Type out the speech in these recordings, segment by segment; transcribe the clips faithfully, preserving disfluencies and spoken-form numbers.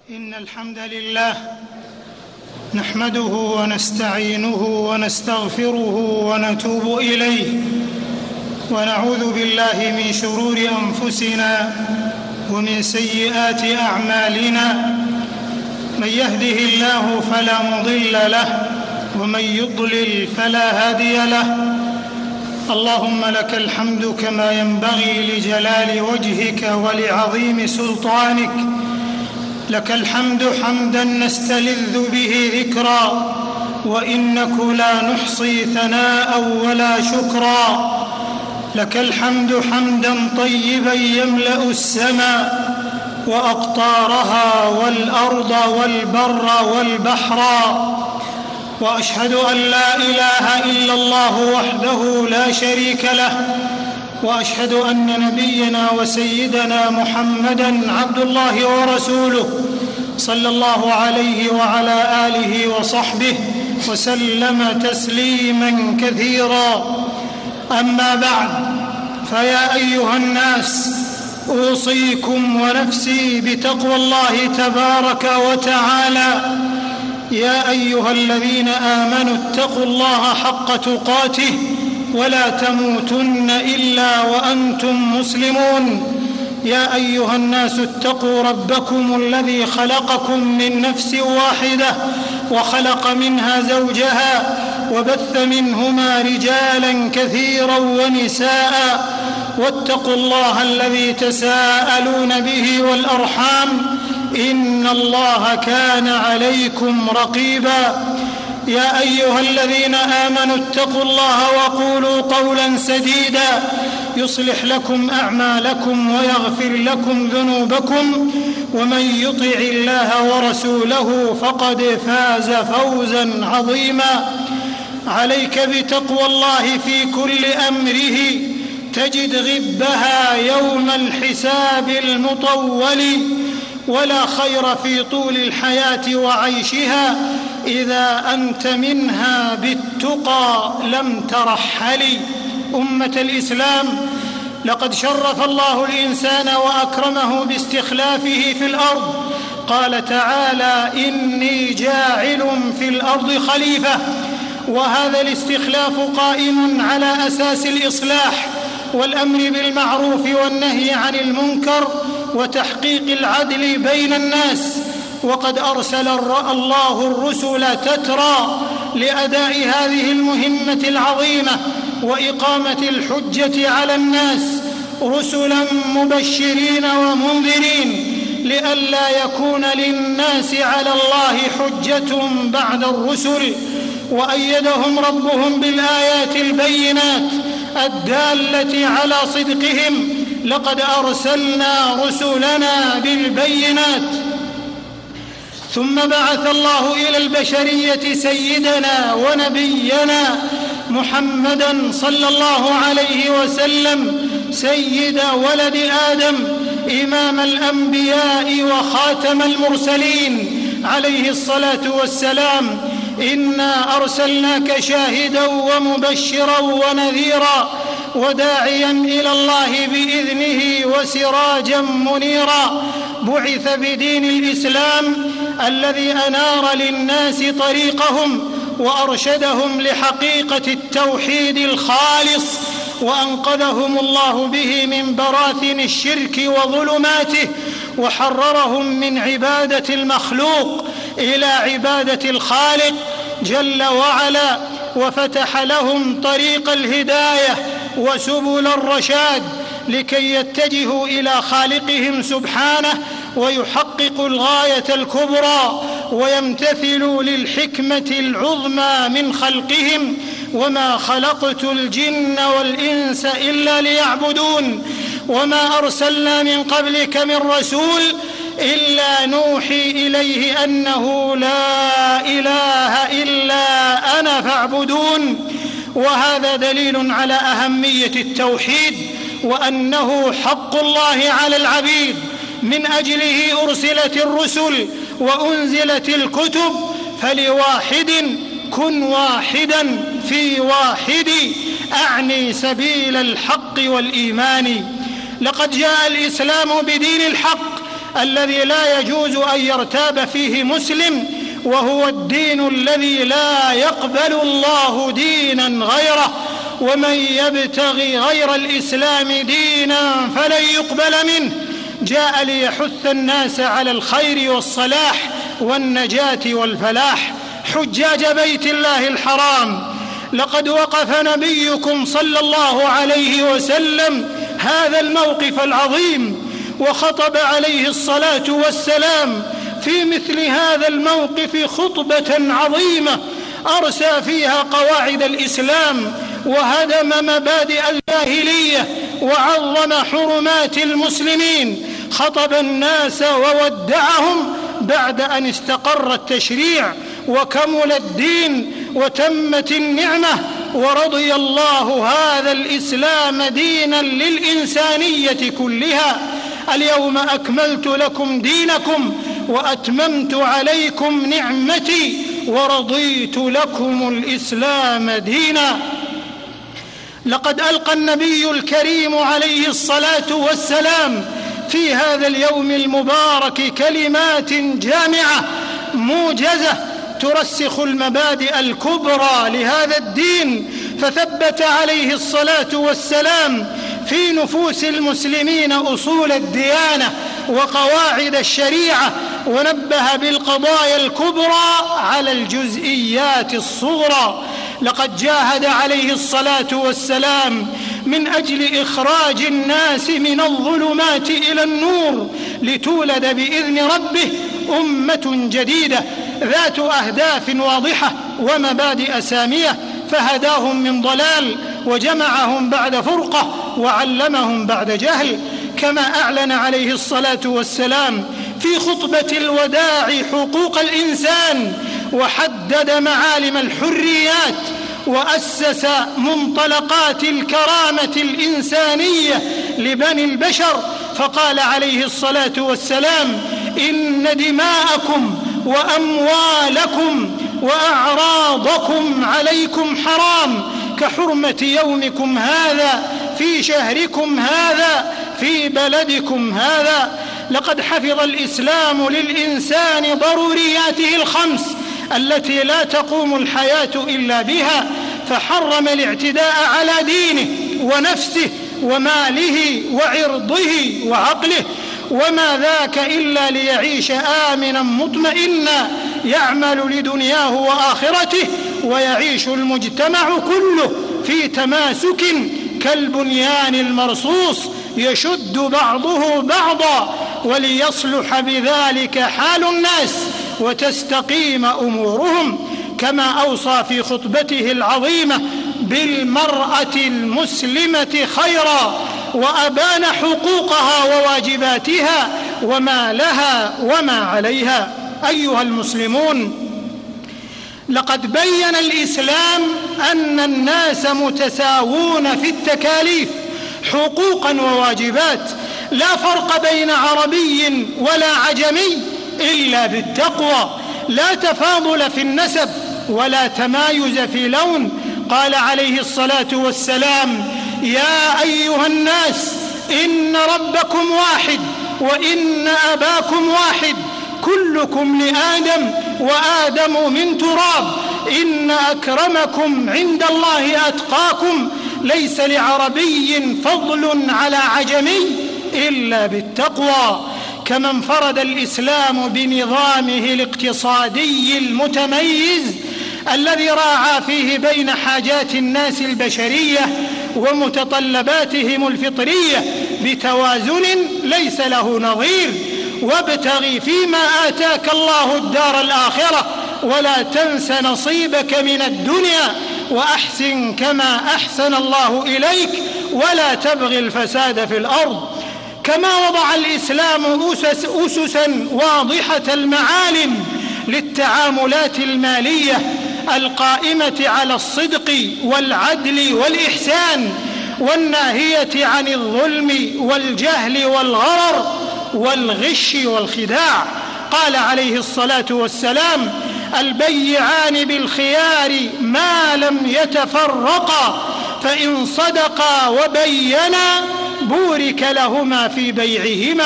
إن الحمد لله نحمده ونستعينه ونستغفره ونتوب إليه، ونعوذ بالله من شرور أنفسنا ومن سيئات أعمالنا. من يهده الله فلا مضل له، ومن يضلل فلا هادي له. اللهم لك الحمد كما ينبغي لجلال وجهك ولعظيم سلطانك. لك الحمد حمدا نستلذ به ذكرا، وإنك لا نحصي ثناء ولا شكرا. لك الحمد حمدا طيبا يملأ السماء وأقطارها والأرض والبر والبحر. وأشهد أن لا إله إلا الله وحده لا شريك له، وأشهد أن نبينا وسيدنا محمدًا عبد الله ورسوله، صلى الله عليه وعلى آله وصحبه وسلم تسليماً كثيراً. أما بعد، فيا أيها الناس، أوصيكم ونفسي بتقوى الله تبارك وتعالى. يا أيها الذين آمنوا اتقوا الله حق تقاته ولا تموتن إلا وأنتم مسلمون. يا أيها الناس اتقوا ربكم الذي خلقكم من نفس واحدة، وخلق منها زوجها، وبث منهما رجالا كثيرا ونساء. واتقوا الله الذي تساءلون به والأرحام، إن الله كان عليكم رقيبا. يا أيها الذين آمنوا اتقوا الله وقولوا قولا سديدا يصلح لكم أعمالكم ويغفر لكم ذنوبكم، ومن يطع الله ورسوله فقد فاز فوزا عظيما. عليك بتقوى الله في كل أمره، تجد غبها يوم الحساب المطول. ولا خير في طول الحياة وعيشها إذا أنت منها بالتقى لم ترحلي. أمة الإسلام، لقد شرف الله الإنسان وأكرمه باستخلافه في الأرض. قال تعالى: إني جاعل في الأرض خليفة. وهذا الاستخلاف قائم على أساس الإصلاح والأمر بالمعروف والنهي عن المنكر وتحقيق العدل بين الناس. وقد أرسل الله الرسل تترى لأداء هذه المهمة العظيمة وإقامة الحجة على الناس، رسلا مبشرين ومنذرين، لئلا يكون للناس على الله حجة بعد الرسل. وأيدهم ربهم بالآيات البينات الدالة على صدقهم. لقد أرسلنا رسلنا بالبينات. ثم بعث الله إلى البشرية سيدنا ونبينا محمدًا صلى الله عليه وسلم، سيد ولد آدم، إمام الأنبياء وخاتم المرسلين عليه الصلاة والسلام. إنا أرسلناك شاهدًا ومبشرًا ونذيرًا وداعيا إلى الله بإذنه وسراجا منيرا. بعث بدين الإسلام الذي أنار للناس طريقهم وأرشدهم لحقيقة التوحيد الخالص، وأنقذهم الله به من براثن الشرك وظلماته، وحررهم من عبادة المخلوق إلى عبادة الخالق جل وعلا، وفتح لهم طريق الهداية وسبل الرشاد لكي يتجهوا إلى خالقهم سبحانه ويحققوا الغاية الكبرى ويمتثلوا للحكمة العظمى من خلقهم. وما خلقت الجن والإنس إلا ليعبدون. وما أرسلنا من قبلك من رسول إلا نوحي إليه أنه لا إله إلا أنا فاعبدون. وهذا دليل على أهمية التوحيد، وأنه حق الله على العبيد، من أجله أرسلت الرسل وأنزلت الكتب. فلواحد كن واحدا في واحد، أعني سبيل الحق والإيمان. لقد جاء الإسلام بدين الحق الذي لا يجوز أن يرتاب فيه مسلم، وهو الدين الذي لا يقبل الله دينا غيره، ومن يبتغي غير الإسلام دينا فلن يقبل منه. جاء ليحث الناس على الخير والصلاح والنجاة والفلاح. حجاج بيت الله الحرام، لقد وقف نبيكم صلى الله عليه وسلم هذا الموقف العظيم، وخطب عليه الصلاة والسلام في مثل هذا الموقف خطبة عظيمة أرسى فيها قواعد الإسلام، وهدم مبادئ الجاهلية، وعظم حرمات المسلمين. خطب الناس وودعهم بعد أن استقر التشريع وكمل الدين وتمت النعمة، ورضي الله هذا الإسلام دينا للإنسانية كلها. اليوم أكملت لكم دينكم وأتممت عليكم نعمتي ورضيت لكم الإسلام دينا. لقد ألقى النبي الكريم عليه الصلاة والسلام في هذا اليوم المبارك كلمات جامعة موجزة ترسخ المبادئ الكبرى لهذا الدين، فثبت عليه الصلاة والسلام في نفوس المسلمين أصول الديانة وقواعد الشريعة، ونبه بالقضايا الكبرى على الجزئيات الصغرى. لقد جاهد عليه الصلاة والسلام من أجل إخراج الناس من الظلمات إلى النور، لتولد بإذن ربه أمة جديدة ذات أهداف واضحة ومبادئ سامية، فهداهم من ضلال وجمعهم بعد فرقة وعلمهم بعد جهل. كما أعلن عليه الصلاة والسلام في خطبة الوداع حقوق الإنسان، وحدد معالم الحريات، وأسس منطلقات الكرامة الإنسانية لبني البشر، فقال عليه الصلاة والسلام: إن دماءكم وأموالكم وأعراضكم عليكم حرام كحرمة يومكم هذا في شهركم هذا في بلدكم هذا. لقد حفظ الإسلام للإنسان ضرورياته الخمس التي لا تقوم الحياة إلا بها، فحرم الاعتداء على دينه ونفسه وماله وعرضه وعقله، وما ذاك إلا ليعيش آمنا مطمئنا يعمل لدنياه وآخرته، ويعيش المجتمع كله في تماسك كالبنيان المرصوص يشد بعضه بعضا، وليصلح بذلك حال الناس وتستقيم أمورهم. كما أوصى في خطبته العظيمة بالمرأة المسلمة خيرا، وأبان حقوقها وواجباتها وما لها وما عليها. أيها المسلمون، لقد بين الإسلام أن الناس متساوون في التكاليف حقوقا وواجبات، لا فرق بين عربي ولا عجمي إلا بالتقوى، لا تفاضل في النسب ولا تمايز في لون. قال عليه الصلاة والسلام: يا أيها الناس إن ربكم واحد وإن أباكم واحد، كلكم لآدم وآدم من تراب، إن أكرمكم عند الله أتقاكم، ليس لعربي فضل على عجمي إلا بالتقوى. كما انفرد الإسلام بنظامه الاقتصادي المتميز الذي راعى فيه بين حاجات الناس البشرية ومتطلباتهم الفطرية بتوازن ليس له نظير. وابتغ فيما آتاك الله الدار الآخرة ولا تنس نصيبك من الدنيا وأحسن كما أحسن الله إليك ولا تبغ الفساد في الأرض. كما وضع الإسلام أسس أسسا واضحة المعالم للتعاملات المالية القائمة على الصدق والعدل والإحسان، والناهية عن الظلم والجهل والغرر والغش والخداع. قال عليه الصلاة والسلام: البيعان بالخيار ما لم يتفرقا، فإن صدقا وبينا بورك لهما في بيعهما،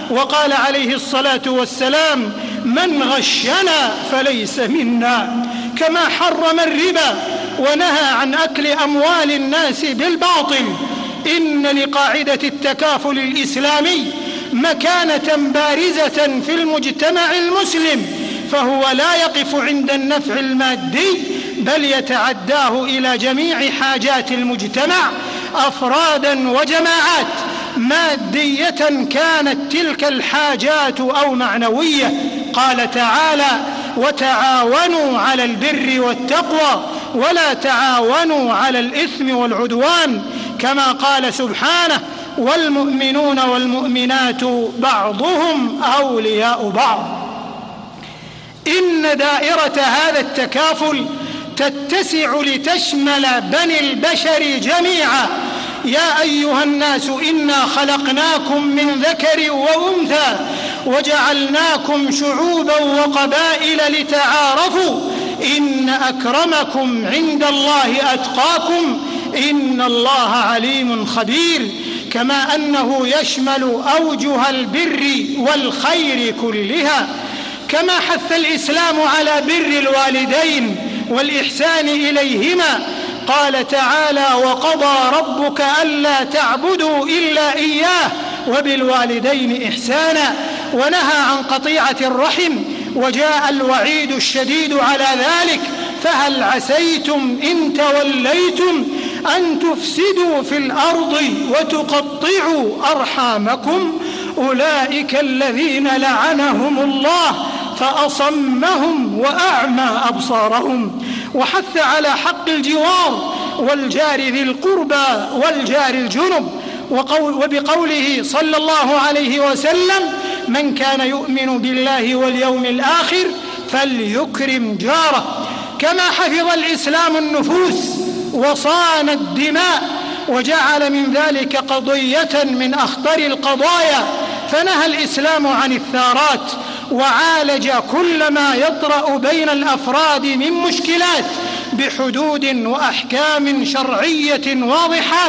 وقال عليه الصلاة والسلام: من غشنا فليس منا، كما حرم الربا ونهى عن أكل أموال الناس بالباطل. إن لقاعدة التكافل الإسلامي مكانة بارزة في المجتمع المسلم، فهو لا يقف عند النفع المادي بل يتعداه إلى جميع حاجات المجتمع أفرادا وجماعات، مادية كانت تلك الحاجات أو معنوية. قال تعالى: وتعاونوا على البر والتقوى ولا تعاونوا على الإثم والعدوان، كما قال سبحانه: والمؤمنون والمؤمنات بعضهم أولياء بعض. إن دائرة هذا التكافل تتسع لتشمل بني البشر جميعا. يا أيها الناس إنا خلقناكم من ذكر وأنثى وجعلناكم شعوبا وقبائل لتعارفوا إن أكرمكم عند الله أتقاكم إن الله عليم خبير، كما أنه يشمل أوجه البر والخير كلها. كما حث الإسلام على بر الوالدين والإحسان إليهما، قال تعالى: وقضى ربك ألا تعبدوا إلا إياه وبالوالدين إحسانا، ونهى عن قطيعة الرحم، وجاء الوعيد الشديد على ذلك: فهل عسيتم إن توليتم أن تفسدوا في الأرض وتقطعوا أرحامكم أولئك الذين لعنهم الله فأصمهم وأعمى أبصارهم. وحث على حق الجوار والجار ذي القربى والجار الجنب، وبقوله صلى الله عليه وسلم: من كان يؤمن بالله واليوم الآخر فليكرم جاره. كما حفظ الإسلام النفوس وصان الدماء وجعل من ذلك قضية من أخطر القضايا، فنهى الإسلام عن الثارات وعالج كل ما يطرأ بين الأفراد من مشكلات بحدود وأحكام شرعية واضحات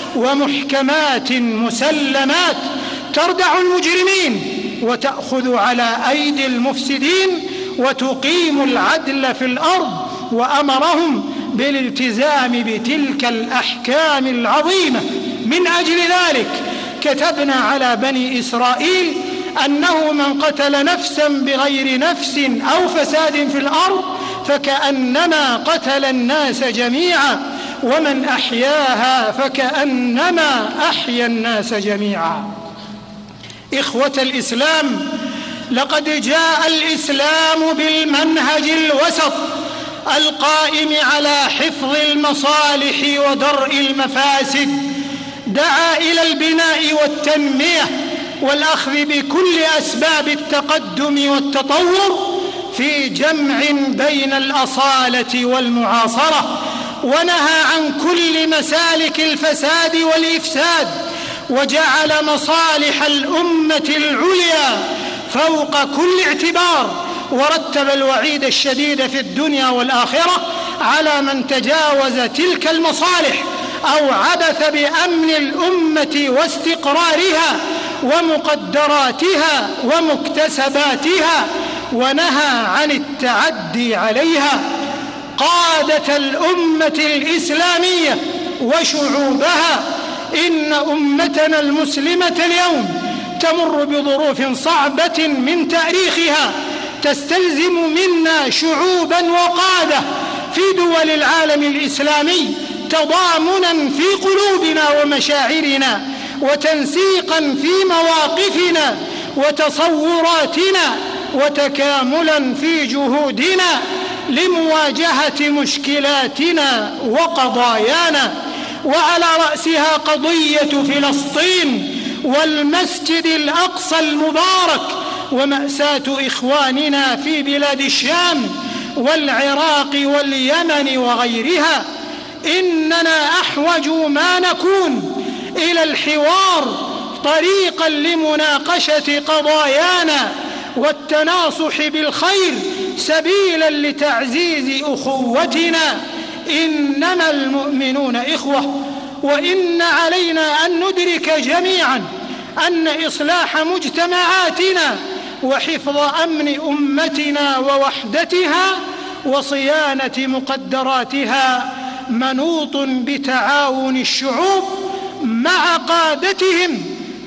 ومحكمات مسلمات تردع المجرمين وتأخذ على أيدي المفسدين وتقيم العدل في الأرض، وأمرهم بالالتزام بتلك الأحكام العظيمة. من أجل ذلك كتبنا على بني إسرائيل أنه من قتل نفسا بغير نفس أو فساد في الأرض فكأنما قتل الناس جميعا، ومن أحياها فكأنما أحيا الناس جميعا. إخوة الإسلام، لقد جاء الإسلام بالمنهج الوسط القائم على حفظ المصالح ودرء المفاسد، دعا إلى البناء والتنمية والأخذ بكل أسباب التقدم والتطور في جمع بين الأصالة والمعاصرة، ونهى عن كل مسالك الفساد والإفساد، وجعل مصالح الأمة العليا فوق كل اعتبار، ورتب الوعيد الشديد في الدنيا والآخرة على من تجاوز تلك المصالح أو عبث بأمن الأمة واستقرارها ومقدراتها ومكتسباتها، ونهى عن التعدي عليها. قادة الأمة الإسلامية وشعوبها، إن أمتنا المسلمة اليوم تمر بظروف صعبة من تاريخها تستلزم منا شعوبا وقادة في دول العالم الإسلامي تضامنا في قلوبنا ومشاعرنا، وتنسيقا في مواقفنا وتصوراتنا، وتكاملا في جهودنا لمواجهة مشكلاتنا وقضايانا، وعلى رأسها قضية فلسطين والمسجد الأقصى المبارك ومأساة إخواننا في بلاد الشام والعراق واليمن وغيرها. إننا أحوج ما نكون إلى الحوار طريقا لمناقشة قضايانا والتناصح بالخير سبيلا لتعزيز أخوتنا. إنما المؤمنون إخوة، وإن علينا أن ندرك جميعا أن إصلاح مجتمعاتنا وحفظ أمن أمتنا ووحدتها وصيانة مقدراتها منوط بتعاون الشعوب مع قادتهم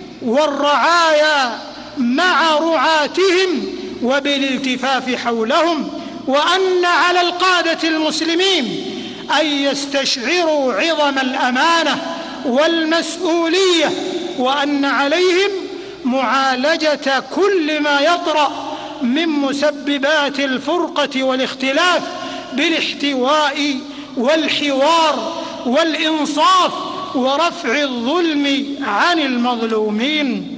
والرعايا مع رعاتهم وبالالتفاف حولهم، وأن على القادة المسلمين أن يستشعروا عظم الأمانة والمسؤولية، وأن عليهم معالجة كل ما يطرأ من مسببات الفرقة والاختلاف بالاحتواء والحوار والإنصاف ورفع الظلم عن المظلومين.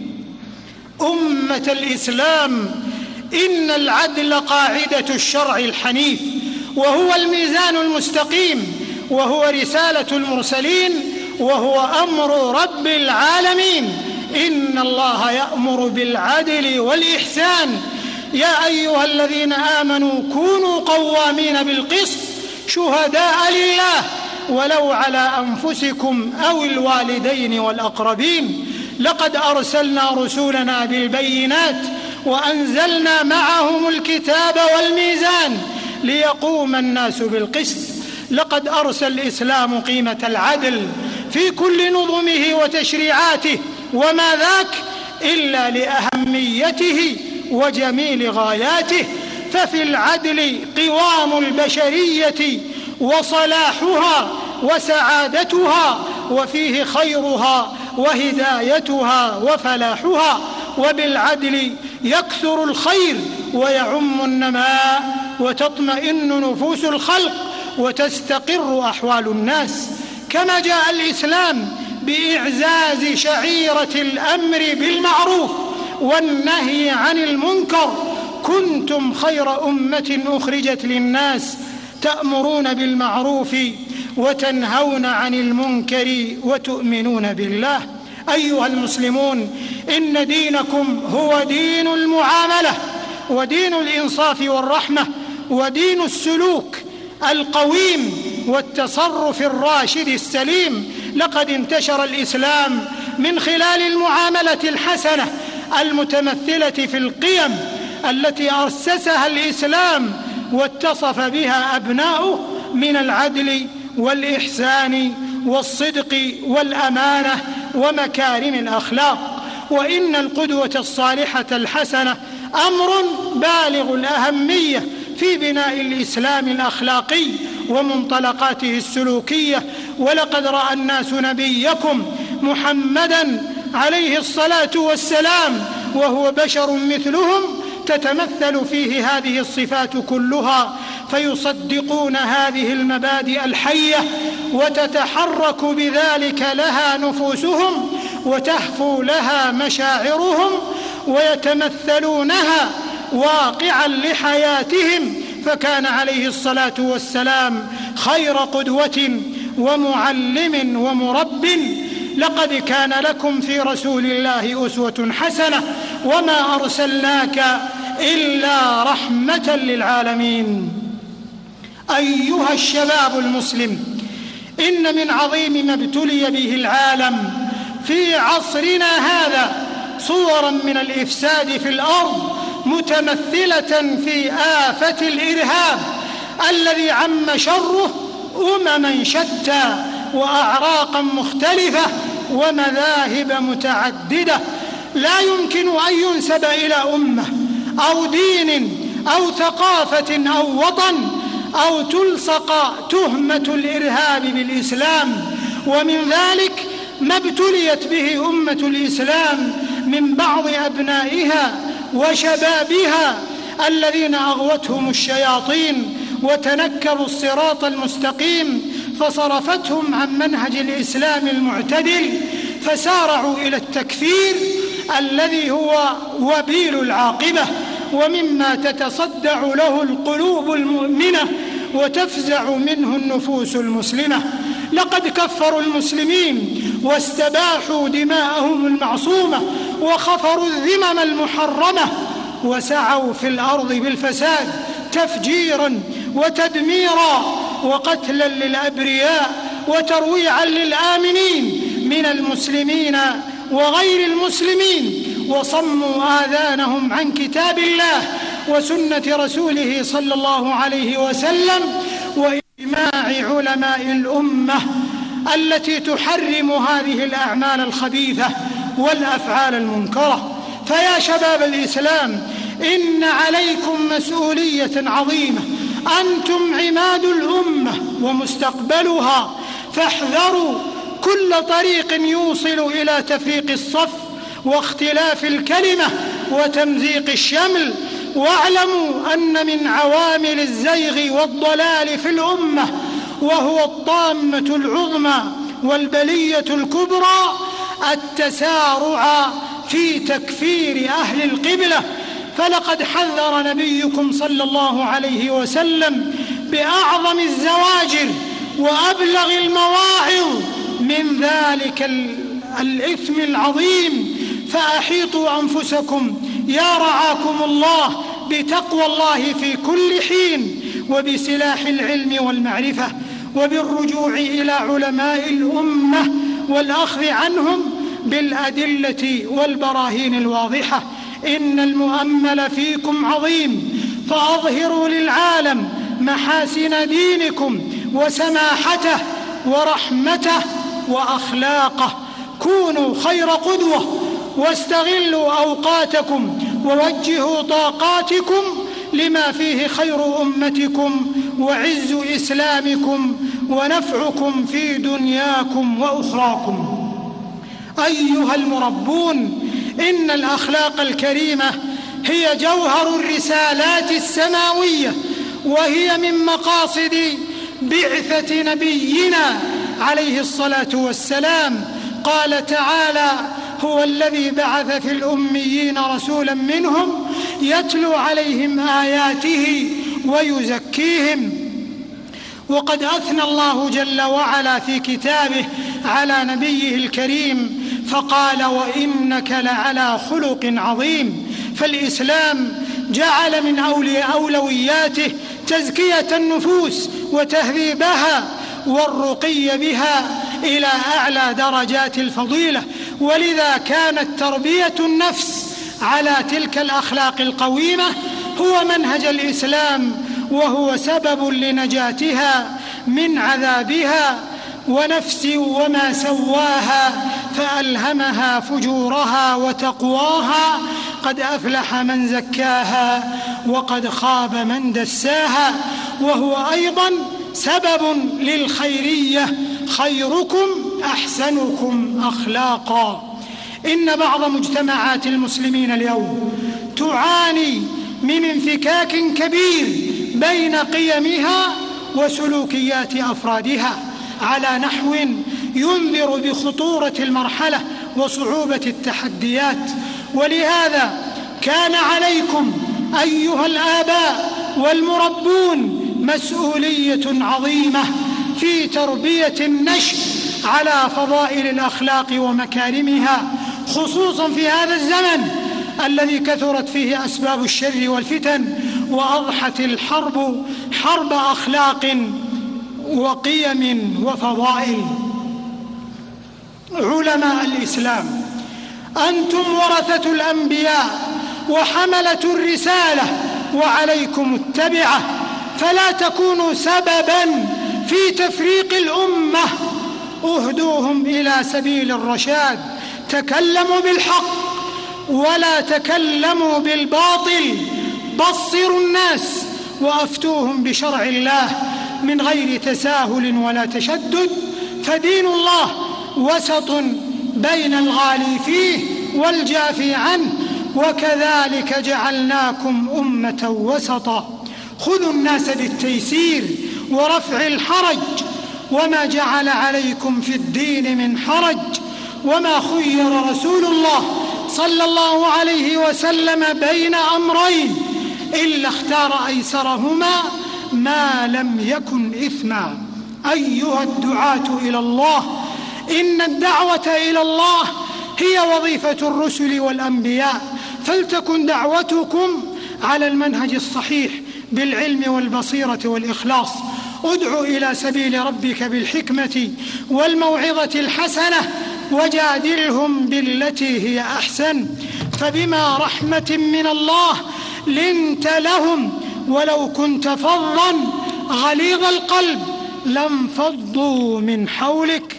أمة الإسلام، إن العدل قاعدة الشرع الحنيف، وهو الميزان المستقيم، وهو رسالة المرسلين، وهو أمر رب العالمين. إن الله يأمر بالعدل والإحسان يا أيها الذين آمنوا كونوا قوامين بالقسط شهداء لله ولو على أنفسكم أو الوالدين والأقربين. لقد أرسلنا رسولنا بالبينات وأنزلنا معهم الكتاب والميزان ليقوم الناس بالقسط. لقد أرسل الإسلام قيمة العدل في كل نظمه وتشريعاته، وما ذاك إلا لأهميته وجميل غاياته. ففي العدل قوام البشرية وصلاحها وسعادتها، وفيه خيرها وهدايتها وفلاحها. وبالعدل يكثر الخير ويعم النماء وتطمئن نفوس الخلق وتستقر أحوال الناس. كما جاء الإسلام بإعزاز شعيرة الأمر بالمعروف والنهي عن المنكر، كنتم خير أمة أخرجت للناس تأمرون بالمعروف وتنهون عن المنكر وتؤمنون بالله. أيها المسلمون، إن دينكم هو دين المعاملة ودين الإنصاف والرحمة ودين السلوك القويم والتصرف الراشد السليم. لقد انتشر الإسلام من خلال المعاملة الحسنة المتمثلة في القيم التي أسسها الإسلام واتصف بها أبناؤه من العدل والإحسان والصدق والأمانة ومكارم الأخلاق. وإن القدوة الصالحة الحسنة أمر بالغ الأهمية في بناء الإسلام الأخلاقي ومنطلقاته السلوكية. ولقد رأى الناس نبيكم محمدًا عليه الصلاة والسلام وهو بشر مثلهم تتمثل فيه هذه الصفات كلها، فيصدقون هذه المبادئ الحية وتتحرك بذلك لها نفوسهم وتهفو لها مشاعرهم ويتمثلونها واقعا لحياتهم. فكان عليه الصلاة والسلام خير قدوة ومعلم ومرب. لقد كان لكم في رسول الله أسوة حسنة وما أرسلناك إلا رحمة للعالمين. أيها الشباب المسلم، إن من عظيم ما ابتلي به العالم في عصرنا هذا صورا من الإفساد في الأرض متمثلة في آفة الإرهاب الذي عم شره أمما شتى وأعراقا مختلفة ومذاهب متعددة. لا يمكن أن ينسب إلى أمة أو دين أو ثقافة أو وطن أو تلصق تهمة الإرهاب بالإسلام. ومن ذلك ما ابتليت به أمة الإسلام من بعض أبنائها وشبابها الذين أغوتهم الشياطين وتنكروا الصراط المستقيم فصرفتهم عن منهج الإسلام المعتدل، فسارعوا إلى التكفير الذي هو وبيل العاقبة ومما تتصدع له القلوب المؤمنة وتفزع منه النفوس المسلمة. لقد كفروا المسلمين واستباحوا دماءهم المعصومة وخفروا الذمم المحرمة وسعوا في الأرض بالفساد تفجيرا وتدميرا وقتلا للأبرياء وترويعا للآمنين من المسلمين وغير المسلمين وصموا آذانهم عن كتاب الله وسنة رسوله صلى الله عليه وسلم وإجماع علماء الأمة التي تحرم هذه الأعمال الخبيثة والأفعال المنكرة. فيا شباب الإسلام، إن عليكم مسؤولية عظيمة، أنتم عماد الأمة ومستقبلها، فاحذروا كل طريق يوصل إلى تفريق الصف واختلاف الكلمة وتمزيق الشمل، واعلموا أن من عوامل الزيغ والضلال في الأمة، وهو الطامة العظمى والبلية الكبرى، التسارع في تكفير أهل القبلة. فلقد حذر نبيكم صلى الله عليه وسلم بأعظم الزواجر وأبلغ المواعظ من ذلك الإثم العظيم. فأحيطوا أنفسكم يا رعاكم الله بتقوى الله في كل حين، وبسلاح العلم والمعرفة، وبالرجوع إلى علماء الأمة والأخذ عنهم بالأدلة والبراهين الواضحة. إن المؤمل فيكم عظيم، فأظهروا للعالم محاسن دينكم وسماحته ورحمته وأخلاقه. كونوا خير قدوة، واستغلوا أوقاتكم ووجهوا طاقاتكم لما فيه خير أمتكم وعز إسلامكم ونفعكم في دنياكم وأخراكم. أيها المربون، إن الأخلاق الكريمة هي جوهر الرسالات السماوية، وهي من مقاصد بعثة نبينا عليه الصلاة والسلام. قال تعالى: هو الذي بعث في الأميين رسولا منهم يتلو عليهم آياته ويزكيهم. وقد أثنى الله جل وعلا في كتابه على نبيه الكريم فقال: وإنك لعلى خلق عظيم. فالإسلام جعل من أولوياته تزكية النفوس وتهذيبها والرقي بها إلى أعلى درجات الفضيلة، ولذا كانت تربية النفس على تلك الأخلاق القويمة هو منهج الإسلام، وهو سبب لنجاتها من عذابها. ونفس وما سواها فألهمها فجورها وتقواها، قد أفلح من زكاها وقد خاب من دساها. وهو أيضا سبب للخيرية: خيركم أحسنكم أخلاقا. إن بعض مجتمعات المسلمين اليوم تعاني من انفكاك كبير بين قيمها وسلوكيات أفرادها على نحو ينذر بخطورة المرحلة وصعوبة التحديات. ولهذا كان عليكم أيها الآباء والمربون مسؤولية عظيمة في تربية النشء على فضائل الأخلاق ومكارمها، خصوصا في هذا الزمن الذي كثرت فيه أسباب الشر والفتن، وأضحت الحرب حرب أخلاق وقيم وفضائل. علماء الإسلام، أنتم ورثة الأنبياء وحملة الرسالة، وعليكم التبعة، فلا تكونوا سببا في تفريق الأمة. اهدوهم إلى سبيل الرشاد، تكلموا بالحق ولا تكلموا بالباطل، بصروا الناس وأفتوهم بشرع الله من غير تساهل ولا تشدد، فدين الله وسط بين الغالي فيه والجافي عنه، وكذلك جعلناكم أمة وسطا. خذوا الناس بالتيسير ورفع الحرج، وما جعل عليكم في الدين من حرج. وما خير رسول الله صلى الله عليه وسلم بين أمرين إلا اختار أيسرهما ما لم يكن إثما. أيها الدعاة إلى الله، إن الدعوة إلى الله هي وظيفة الرسل والأنبياء، فلتكن دعوتكم على المنهج الصحيح بالعلم والبصيرة والإخلاص. ادع إلى سبيل ربك بالحكمة والموعظة الحسنة وجادلهم بالتي هي أحسن، فبما رحمة من الله لنت لهم ولو كنت فظا غليظ القلب لانفضوا من حولك.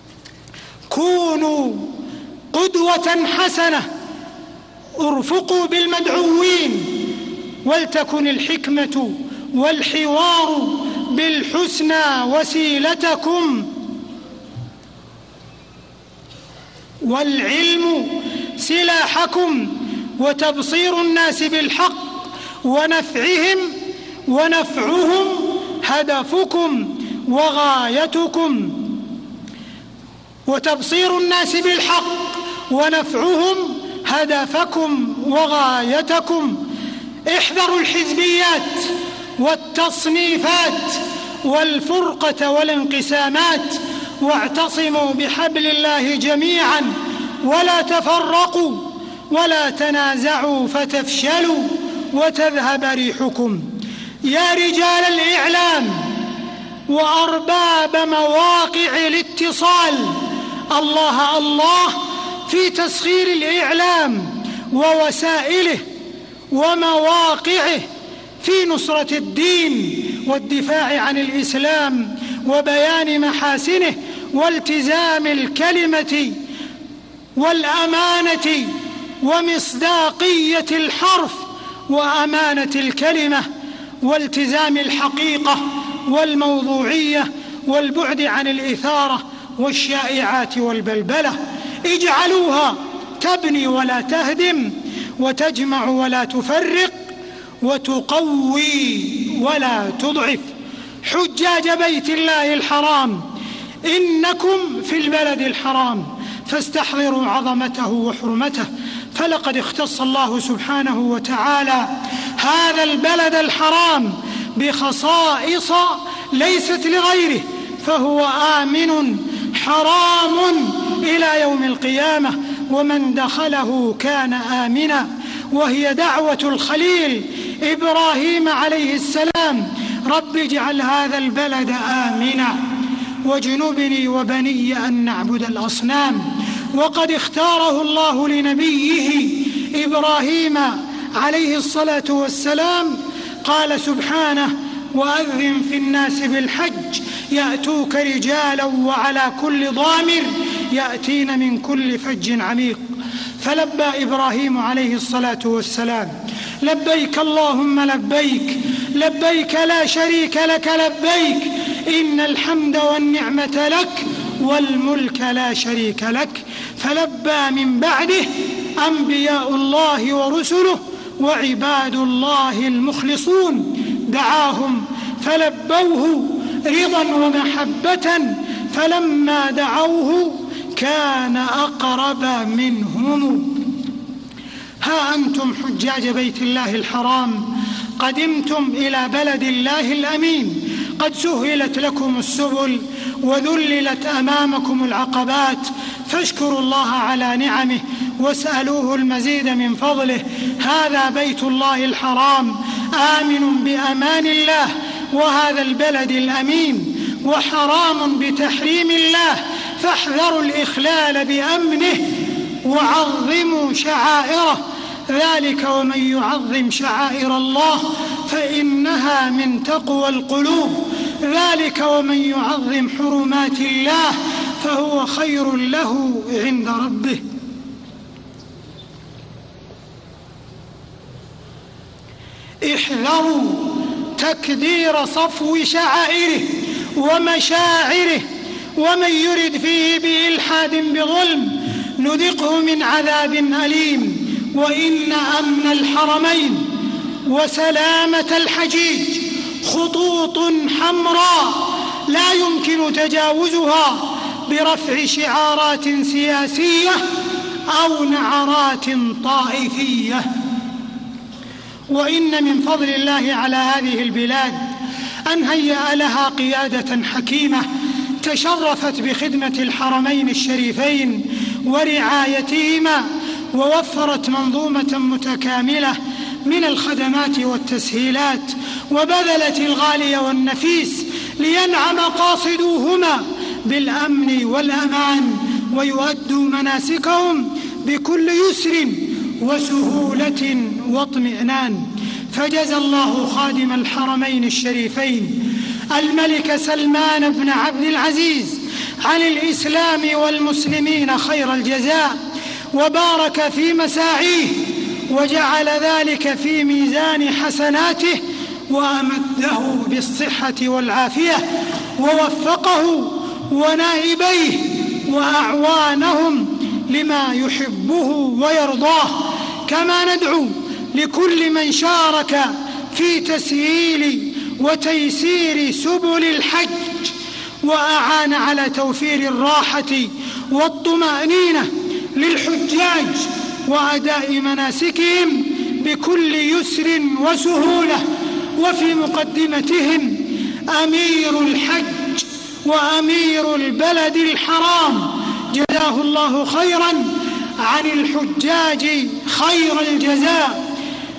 كونوا قدوة حسنة، ارفقوا بالمدعوين، ولتكن الحكمة والحوار بالحسنى وسيلتكم، والعلم سلاحكم، وتبصير الناس بالحق ونفعهم ونفعهم هدفكم وغايتكم. وتبصير الناس بالحق ونفعهم هدفكم وغايتكم. احذروا الحزبيات والتصنيفات والفرقة والانقسامات، واعتصموا بحبل الله جميعا ولا تفرقوا ولا تنازعوا فتفشلوا وتذهب ريحكم. يا رجال الإعلام وأرباب مواقع الاتصال، الله الله في تسخير الإعلام ووسائله ومواقعه في نصرة الدين والدفاع عن الإسلام وبيان محاسنه والتزام الكلمة والأمانة ومصداقية الحرف وأمانة الكلمة والتزام الحقيقة والموضوعية والبعد عن الإثارة والشائعات والبلبلة. اجعلوها تبني ولا تهدم، وتجمع ولا تفرق، وتقوي ولا تضعف. حجاج بيت الله الحرام، إنكم في البلد الحرام فاستحضروا عظمته وحرمته، فلقد اختص الله سبحانه وتعالى هذا البلد الحرام بخصائص ليست لغيره، فهو آمن حرام إلى يوم القيامة، ومن دخله كان آمنا. وهي دعوة الخليل إبراهيم عليه السلام: رب اجعل هذا البلد آمنا واجنبني وبني أن نعبد الأصنام. وقد اختاره الله لنبيه إبراهيم عليه الصلاة والسلام، قال سبحانه: وأذن في الناس بالحج يأتوك رجالا وعلى كل ضامر يأتين من كل فج عميق. فلبى إبراهيم عليه الصلاة والسلام: لبيك اللهم لبيك، لبيك لا شريك لك لبيك، إن الحمد والنعمة لك والملك لا شريك لك. فلبى من بعده أنبياء الله ورسله وعباد الله المخلصون، دعاهم فلبوه رضا ومحبة، فلما دعوه كان أقرب منهم. ها أنتم حجاج بيت الله الحرام قدمتم إلى بلد الله الأمين، قد سهلت لكم السبل وذللت أمامكم العقبات، فاشكروا الله على نعمه واسألوه المزيد من فضله. هذا بيت الله الحرام آمن بأمان الله، وهذا البلد الأمين وحرام بتحريم الله، فاحذروا الإخلال بأمنه وعظموا شعائره، ذلك ومن يعظم شعائر الله فإنها من تقوى القلوب، ذلك ومن يعظم حرمات الله فهو خير له عند ربه. احذروا تكدير صفو شعائره ومشاعره، ومن يرد فيه بإلحاد بظلم نذقه من عذاب أليم. وإن أمن الحرمين وسلامة الحجيج خطوط حمراء لا يمكن تجاوزها برفع شعارات سياسية أو نعرات طائفية. وإن من فضل الله على هذه البلاد أن هيأ لها قيادة حكيمة تشرفت بخدمة الحرمين الشريفين ورعايتهما، ووفرت منظومة متكاملة من الخدمات والتسهيلات، وبذلت الغالي والنفيس لينعم قاصدوهما بالأمن والأمان ويؤدوا مناسكهم بكل يسر وسهولة واطمئنان. فجزى الله خادم الحرمين الشريفين الملك سلمان بن عبد العزيز عن الإسلام والمسلمين خير الجزاء، وبارك في مساعيه، وجعل ذلك في ميزان حسناته، وأمده بالصحة والعافية، ووفقه ونائبيه وأعوانهم لما يحبه ويرضاه. كما ندعو لكل من شارك في تسهيل وتيسير سبل الحج وأعان على توفير الراحة والطمأنينة للحجاج وأداء مناسكهم بكل يسر وسهولة. وفي مقدمتهم أمير الحج وأمير البلد الحرام جزاه الله خيرا عن الحجاج خير الجزاء،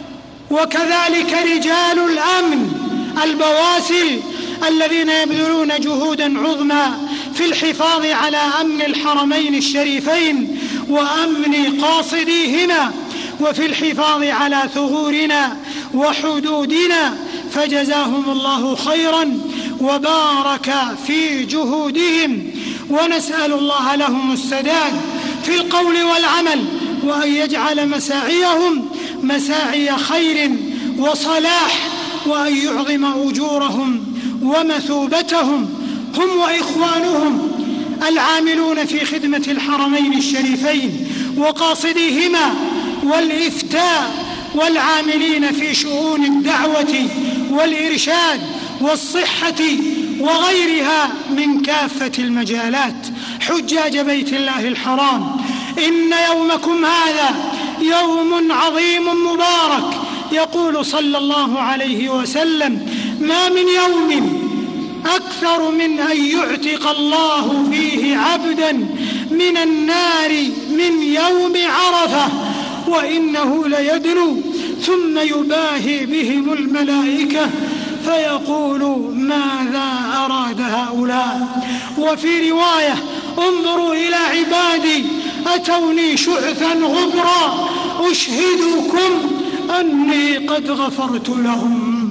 وكذلك رجال الأمن البواسل الذين يبذلون جهودا عظمى في الحفاظ على أمن الحرمين الشريفين وأمن قاصديهما، وفي الحفاظ على ثغورنا وحدودنا، فجزاهم الله خيرا وبارك في جهودهم. ونسأل الله لهم السداد في القول والعمل، وأن يجعل مساعيهم مساعي خير وصلاح، وأن يعظم أجورهم ومثوبتهم هم وإخوانهم العاملون في خدمة الحرمين الشريفين وقاصديهما والإفتاء، والعاملين في شؤون الدعوة والإرشاد والصحة وغيرها من كافة المجالات. حجاج بيت الله الحرام، إن يومكم هذا يوم عظيم مبارك. يقول صلى الله عليه وسلم: ما من يوم أكثر من أن يعتق الله فيه عبدا من النار من يوم عرفة، وإنه ليدنو ثم يباهي بهم الملائكة فيقول: ماذا أراد هؤلاء؟ وفي رواية: انظروا إلى عبادي أتوني شعثا غبرا أشهدكم أني قد غفرت لهم.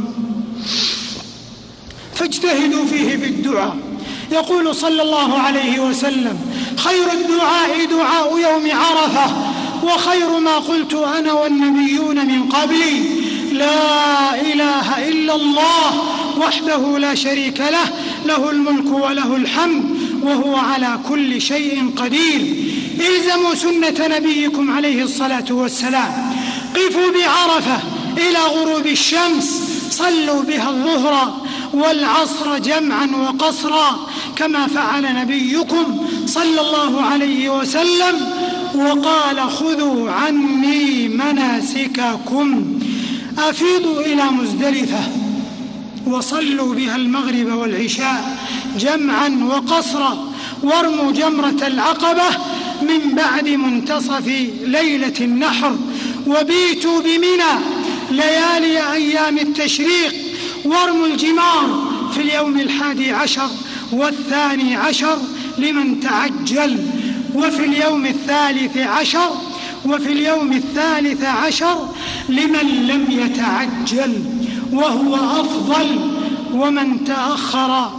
فاجتهدوا فيه بالدعاء. يقول صلى الله عليه وسلم: خير الدعاء دعاء يوم عرفة، وخير ما قلت أنا والنبيون من قبلي: لا إله إلا الله وحده لا شريك له، له الملك وله الحمد وهو على كل شيء قدير. الزموا سنة نبيكم عليه الصلاة والسلام، قفوا بعرفة إلى غروب الشمس، صلوا بها الظهر والعصر جمعا وقصرا كما فعل نبيكم صلى الله عليه وسلم، وقال: خذوا عني مناسككم. أفيضوا إلى مزدلفة وصلوا بها المغرب والعشاء جمعا وقصرا، وارموا جمرة العقبة من بعد منتصف ليلة النحر، وبيتوا بمنى ليالي أيام التشريق، وارموا الجمار في اليوم الحادي عشر والثاني عشر لمن تعجل، وفي اليوم الثالث عشر وفي اليوم الثالث عشر لمن لم يتعجل، وهو أفضل. ومن تأخر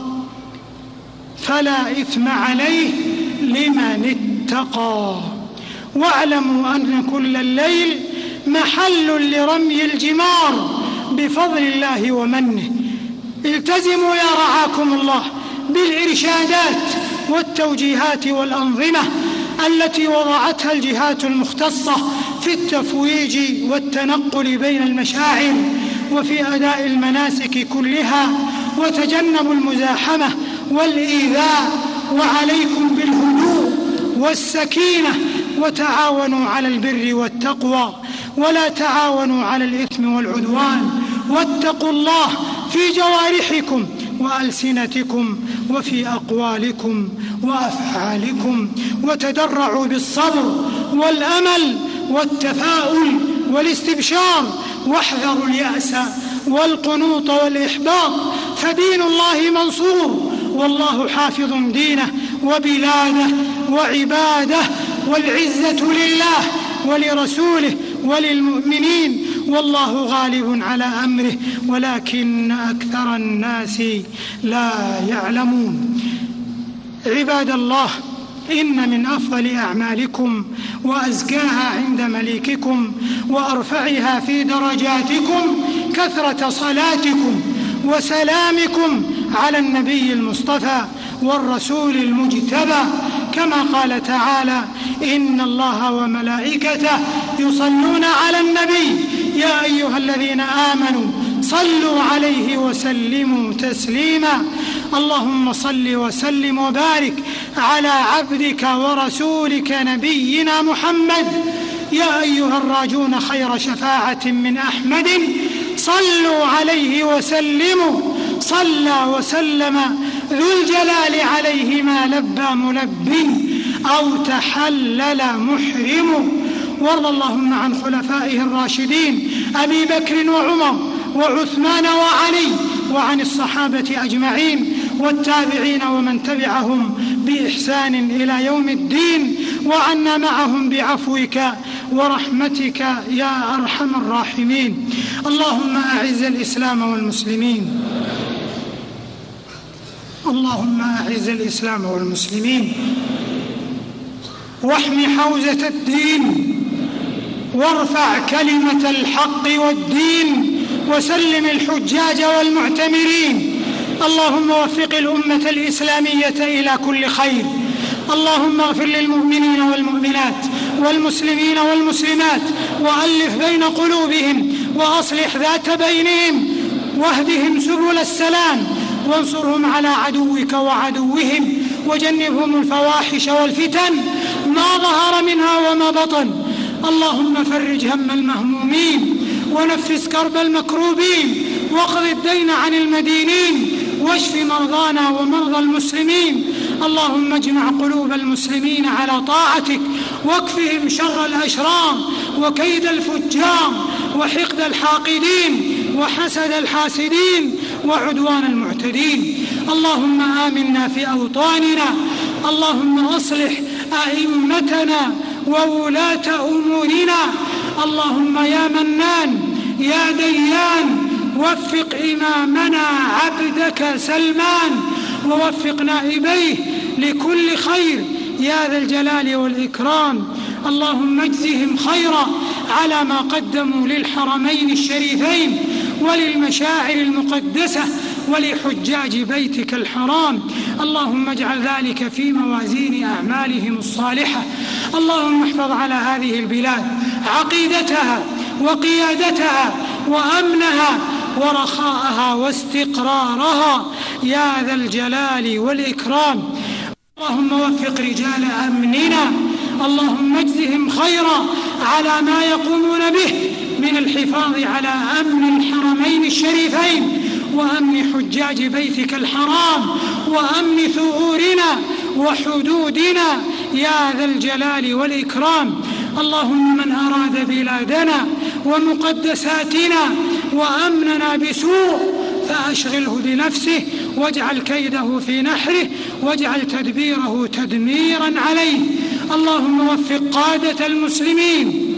فلا إثم عليه لمن اتقى. واعلموا أن كل الليل محل لرمي الجمار بفضل الله ومنه. التزموا يا رعاكم الله بالإرشادات والتوجيهات والأنظمة التي وضعتها الجهات المختصة في التفويج والتنقل بين المشاعر وفي أداء المناسك كلها، وتجنبوا المزاحمة والإيذاء، وعليكم بالهدوء والسكينة، وتعاونوا على البر والتقوى ولا تعاونوا على الإثم والعدوان، واتقوا الله في جوارحكم وألسنتكم وفي أقوالكم وأفعالكم، وتدرعوا بالصبر والأمل والتفاؤل والاستبشار، واحذروا اليأس والقنوط والإحباط، فدين الله منصور، والله حافظ دينه وبلاده وعبادة، والعزة لله ولرسوله وللمؤمنين، والله غالب على أمره ولكن أكثر الناس لا يعلمون. عباد الله، إن من أفضل أعمالكم وأزكاها عند مليككم وأرفعها في درجاتكم كثرة صلاتكم وسلامكم على النبي المصطفى والرسول المجتبى، كما قال تعالى: إن الله وملائكته يصلون على النبي يا أيها الذين آمنوا صلوا عليه وسلموا تسليما. اللهم صل وسلم وبارك على عبدك ورسولك نبينا محمد. يا أيها الراجون خير شفاعة من أحمد صلوا عليه وسلموا. صلى وسلم ذو الجلال عليه ما لبى ملب أو تحلل محرم. وارض اللهم عن خلفائه الراشدين أبي بكر وعمر وعثمان وعلي، وعن الصحابة أجمعين والتابعين ومن تبعهم بإحسان إلى يوم الدين، وعنا معهم بعفوك ورحمتك يا أرحم الراحمين. اللهم أعز الإسلام والمسلمين اللهم أعز الإسلام والمسلمين واحمِ حوزة الدين، وارفع كلمة الحق والدين، وسلم الحجاج والمعتمرين. اللهم وفق الأمة الإسلامية إلى كل خير. اللهم اغفر للمؤمنين والمؤمنات والمسلمين والمسلمات، وألف بين قلوبهم، وأصلح ذات بينهم، واهدهم سبل السلام، وانصرهم على عدوك وعدوهم، وجنبهم الفواحش والفتن ما ظهر منها وما بطن. اللهم فرج هم المهمومين، ونفس كرب المكروبين، واقض الدين عن المدينين، واشف مرضانا ومرضى المسلمين. اللهم اجمع قلوب المسلمين على طاعتك، واكفهم شر الأشرار وكيد الفجار وحقد الحاقدين وحسد الحاسدين وعدوان المعتدين. اللهم آمنا في أوطاننا. اللهم أصلح أئمتنا وولاة أمورنا. اللهم يا منان يا ديان، وفق إمامنا عبدك سلمان، ووفق نائبيه لكل خير يا ذا الجلال والإكرام. اللهم اجزهم خيرا على ما قدموا للحرمين الشريفين وللمشاعر المقدسة ولحجاج بيتك الحرام. اللهم اجعل ذلك في موازين أعمالهم الصالحة. اللهم احفظ على هذه البلاد عقيدتها وقيادتها وأمنها ورخاءها واستقرارها يا ذا الجلال والإكرام. اللهم وفق رجال أمننا. اللهم اجزهم خيرا على ما يقومون به من الحفاظ على أمن الحرمين الشريفين، وأمن حجاج بيتك الحرام، وأمن ثغورنا وحدودنا يا ذا الجلال والإكرام. اللهم من أراد بلادنا ومقدساتنا وأمننا بسوء فأشغله بنفسه، واجعل كيده في نحره، واجعل تدبيره تدميرا عليه. اللهم وفق قادة المسلمين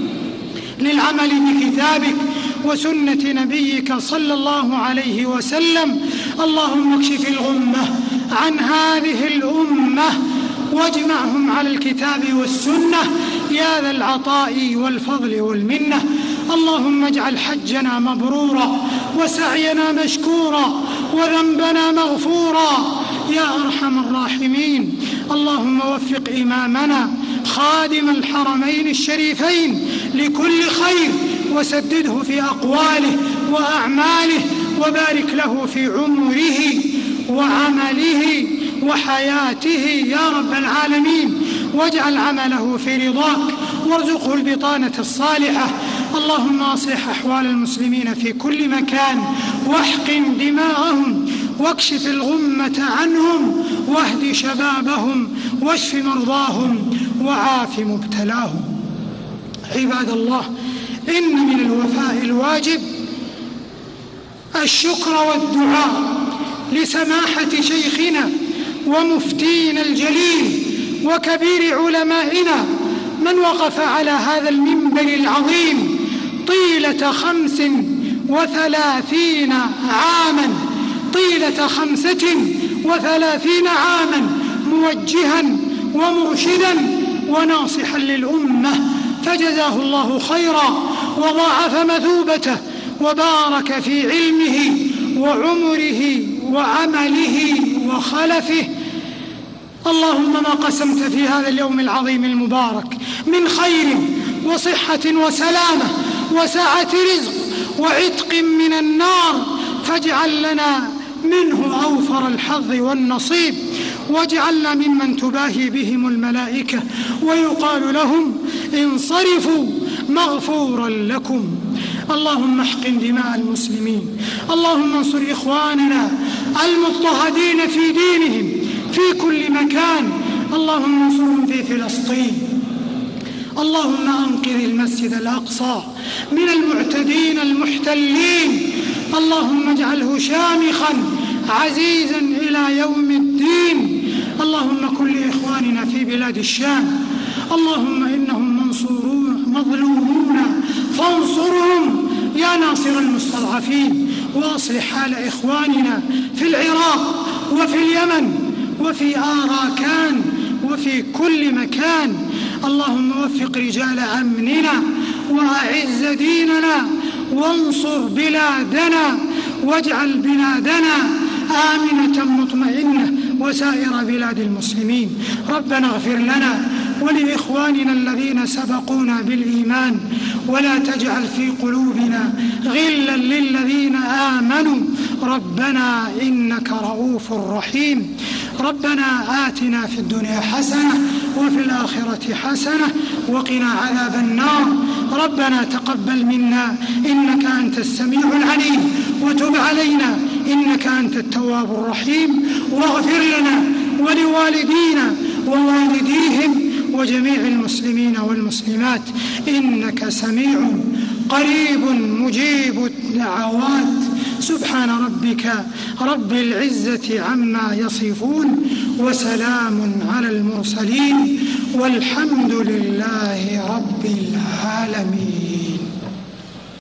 للعمل بكتابك وسنة نبيك صلى الله عليه وسلم. اللهم اكشف الغمة عن هذه الأمة، واجمعهم على الكتاب والسنة يا ذا العطاء والفضل والمنة. اللهم اجعل حجنا مبرورا، وسعينا مشكورا، وذنبنا مغفورا يا أرحم الراحمين. اللهم وفق إمامنا خادم الحرمين الشريفين لكل خير، وسدده في أقواله وأعماله، وبارك له في عمره وعمله وحياته يا رب العالمين، واجعل عمله في رضاك، وارزقه البطانة الصالحة. اللهم أصلح أحوال المسلمين في كل مكان، واحقن دماءهم، واكشف الغمة عنهم، واهد شبابهم، واشف مرضاهم، وعاف مبتلاهم. عباد الله، إن من الوفاء الواجب الشكر والدعاء لسماحة شيخنا ومفتينا الجليل وكبير علمائنا من وقف على هذا المنبر العظيم طيلة خمس وثلاثين عاما طيلة خمسة وثلاثين عاما موجها ومرشدا وناصحا للأمة، فجزاه الله خيرا وضاعف مثوبته وبارك في علمه وعمره وعمله وخلفه. اللهم ما قسمت في هذا اليوم العظيم المبارك من خير وصحة وسلامة وسعة رزق وعتق من النار فاجعل لنا منه أوفر الحظ والنصيب، واجعلنا ممن تباهي بهم الملائكة ويقال لهم انصرفوا مغفورا لكم. اللهم احقن دماء المسلمين، اللهم انصر إخواننا المضطهدين في دينهم في كل مكان، اللهم انصرهم في فلسطين، اللهم أنقذ المسجد الأقصى من المعتدين المحتلين، اللهم اجعله شامخا عزيزا إلى يوم الدين. اللهم كن لإخواننا في بلاد الشام، اللهم إنهم منصورون مظلومون فانصرهم يا ناصر المستضعفين، وأصلح حال إخواننا في العراق وفي اليمن وفي آراكان وفي كل مكان. اللهم وفق رجال أمننا وأعز ديننا وانصر بلادنا واجعل بلادنا آمنة مطمئنة وسائر بلاد المسلمين. ربنا اغفر لنا ولإخواننا الذين سبقونا بالإيمان ولا تجعل في قلوبنا غلا للذين آمنوا ربنا إنك رؤوف رحيم. ربنا آتنا في الدنيا حسنة وفي الآخرة حسنة وقنا عذاب النار. ربنا تقبل منا إنك أنت السميع العليم وتب علينا إنك أنت التواب الرحيم، واغفر لنا ولوالدينا ووالديهم وجميع المسلمين والمسلمات إنك سميع قريب مجيب الدعوات. سبحان ربك رب العزة عما يصفون وسلام على المرسلين والحمد لله رب العالمين.